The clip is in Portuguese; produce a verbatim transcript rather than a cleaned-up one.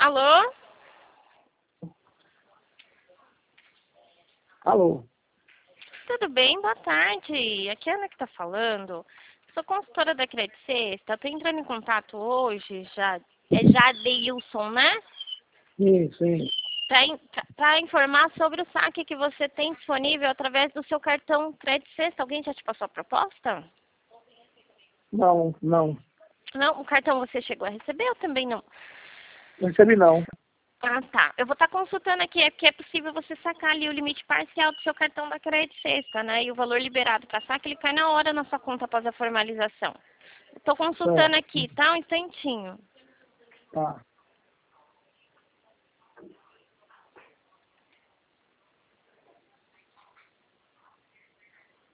Alô? Alô? Tudo bem? Boa tarde. Aqui é a Ana que tá falando. Sou consultora da Credit Sexta. Tô entrando em contato hoje, já. É Jadeilson, né? Sim, sim. Para informar sobre o saque que você tem disponível através do seu cartão Credit Sexta. Alguém já te passou a proposta? Não, não. Não, o cartão você chegou a receber ou também não? Não recebi não. Ah, tá. Eu vou estar consultando aqui, é que é possível você sacar ali o limite parcial do seu cartão da Credit Sexta, né? E o valor liberado para saque, ele cai na hora na sua conta após a formalização. Estou consultando Certo. aqui, tá? Um instantinho. Tá.